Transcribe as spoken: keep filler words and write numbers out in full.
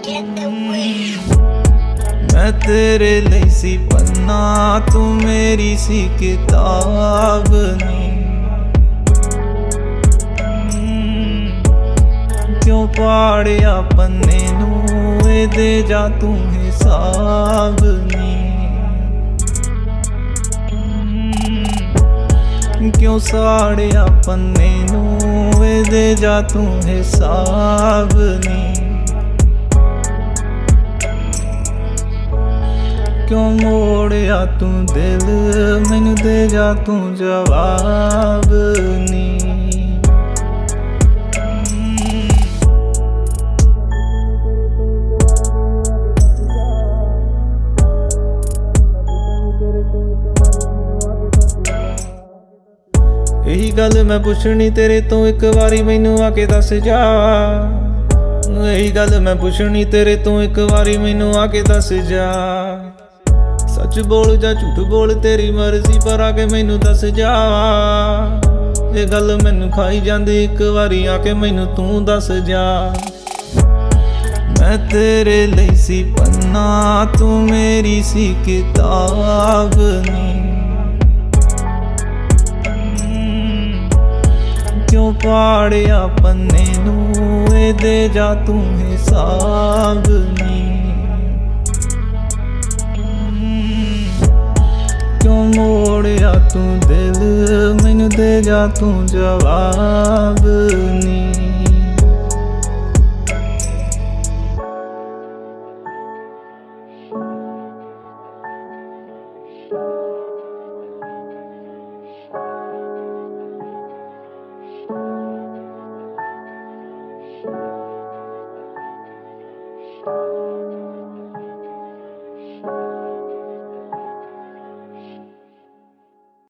मैं तेरे लिए सी पन्ना, तू मेरी सी किताब नी। क्यों पाड़िया पन्ने नू, ए दे जा तू हिसाब नी। क्यों साड़िया पन्ने नू, ए दे जा तू हिसाब नी। क्यों मोड़िया तू दिल, मैनू दे जा तू जवाब नी। यही गल मैं पुछनी तेरे तो एक बारी मैनू आके दस जा। यही गल मैं पुछनी तेरे तो एक बारी मैनू आके दस जा। सच बोल जा झूठ बोल तेरी मर्जी, पर आके मैनू दस जा। ये गल मैनू खाई जांदी, एक बारी आके मैनू तू दस जा। मैं तेरे लिए सी पन्ना, तू मेरी सी किताब नी। क्यों पाड़िया पन्ने नू, ए दे जा तू हिसाब नी। क्यों मोड़िया तू दिल, मैनू दे जा तू जवाब नी।